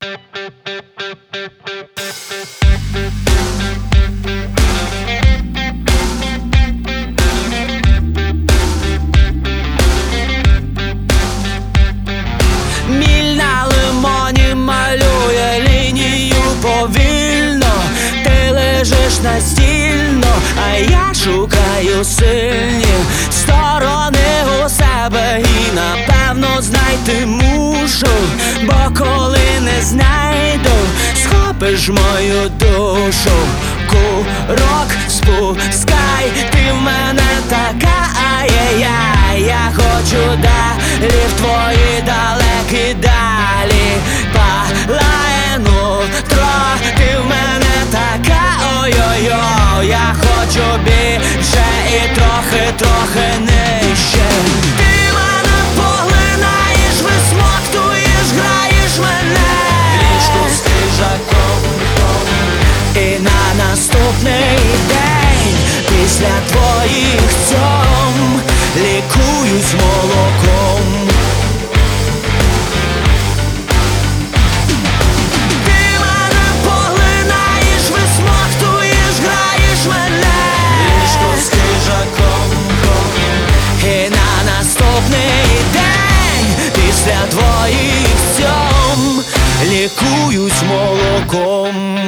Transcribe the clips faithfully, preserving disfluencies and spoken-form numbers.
Міль на лимоні малює лінію повільно. Ти лежиш настільно, а я шукаю сильні сторони у себе і напевно знайти мушу, бо коли не знайду, схопиш мою душу. Курок спускай, ти в мене така, ай-яй-яй. Я хочу далі в твої далекі далі. Палає нутро, ти в мене така, ой-ой-ой. Я хочу більше і трохи-трохи нижче. Ти мене поглинаєш, висмоктуєш, граєш мене ліжку з хижаком. І на наступний день після твоїх цьом лікуюсь молоком. Ти мене поглинаєш, висмоктуєш, граєш мене ліжко з хижаком. І на наступний день після твоїх цьом лікуюсь молоком.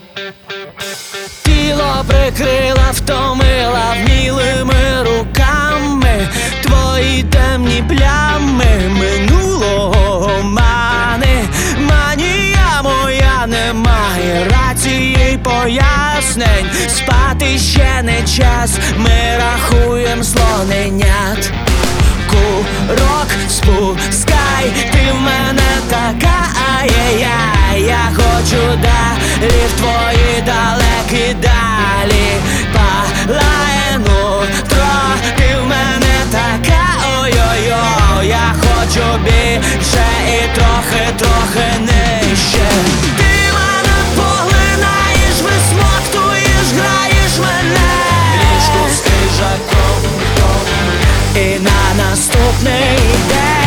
Тіло прикрила, втомила вмілими руками твої темні плями минулого мани. Манія моя, немає рації й пояснень. Спати ще не час, ми рахуєм слоненят. Курок спускай, ти в мене така, ай-яй-яй. Я хочу далі в твої далекі далі. Палає нутро, ти в мене така, ой-ой-ой. Я хочу більше і трохи-трохи нижче. Ти мене поглинаєш, висмоктуєш, граєш мене ліжку з хижаком. І на наступний день